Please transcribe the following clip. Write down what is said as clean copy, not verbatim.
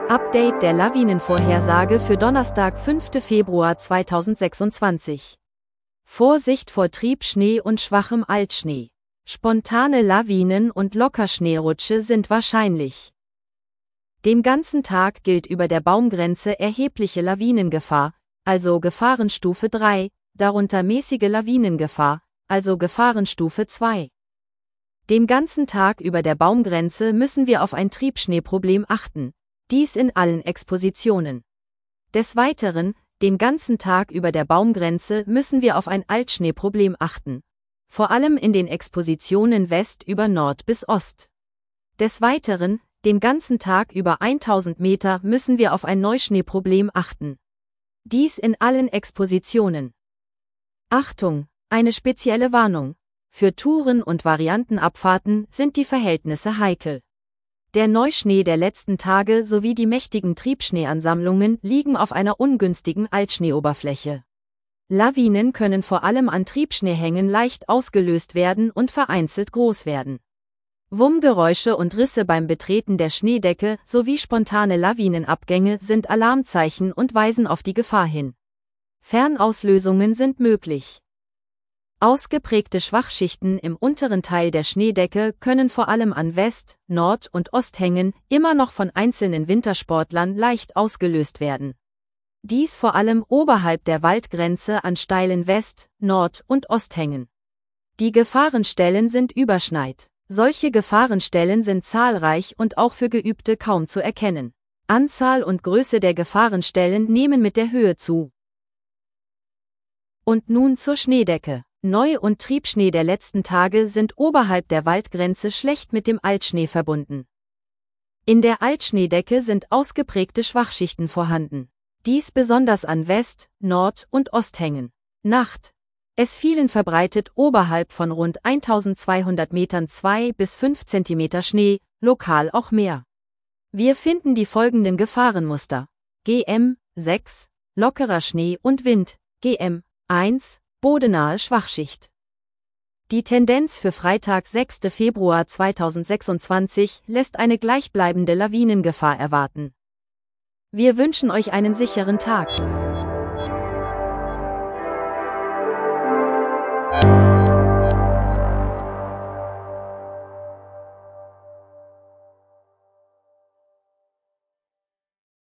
Update der Lawinenvorhersage für Donnerstag, 5. Februar 2026. Vorsicht vor Triebschnee und schwachem Altschnee. Spontane Lawinen und Lockerschneerutsche sind wahrscheinlich. Den ganzen Tag gilt über der Baumgrenze erhebliche Lawinengefahr, also Gefahrenstufe 3, darunter mäßige Lawinengefahr, also Gefahrenstufe 2. Den ganzen Tag über der Baumgrenze müssen wir auf ein Triebschneeproblem achten. Dies in allen Expositionen. Des Weiteren, den ganzen Tag über der Baumgrenze müssen wir auf ein Altschneeproblem achten. Vor allem in den Expositionen West über Nord bis Ost. Des Weiteren, den ganzen Tag über 1000 Meter müssen wir auf ein Neuschneeproblem achten. Dies in allen Expositionen. Achtung, eine spezielle Warnung. Für Touren und Variantenabfahrten sind die Verhältnisse heikel. Der Neuschnee der letzten Tage sowie die mächtigen Triebschneeansammlungen liegen auf einer ungünstigen Altschneeoberfläche. Lawinen können vor allem an Triebschneehängen leicht ausgelöst werden und vereinzelt groß werden. Wummgeräusche und Risse beim Betreten der Schneedecke sowie spontane Lawinenabgänge sind Alarmzeichen und weisen auf die Gefahr hin. Fernauslösungen sind möglich. Ausgeprägte Schwachschichten im unteren Teil der Schneedecke können vor allem an West-, Nord- und Osthängen immer noch von einzelnen Wintersportlern leicht ausgelöst werden. Dies vor allem oberhalb der Waldgrenze an steilen West-, Nord- und Osthängen. Die Gefahrenstellen sind überschneit. Solche Gefahrenstellen sind zahlreich und auch für Geübte kaum zu erkennen. Anzahl und Größe der Gefahrenstellen nehmen mit der Höhe zu. Und nun zur Schneedecke. Neu- und Triebschnee der letzten Tage sind oberhalb der Waldgrenze schlecht mit dem Altschnee verbunden. In der Altschneedecke sind ausgeprägte Schwachschichten vorhanden. Dies besonders an West-, Nord- und Osthängen. Nacht. Es fielen verbreitet oberhalb von rund 1200 Metern 2 bis 5 cm Schnee, lokal auch mehr. Wir finden die folgenden Gefahrenmuster. GM 6, lockerer Schnee und Wind, GM 1, bodenahe Schwachschicht. Die Tendenz für Freitag, 6. Februar 2026 lässt eine gleichbleibende Lawinengefahr erwarten. Wir wünschen euch einen sicheren Tag.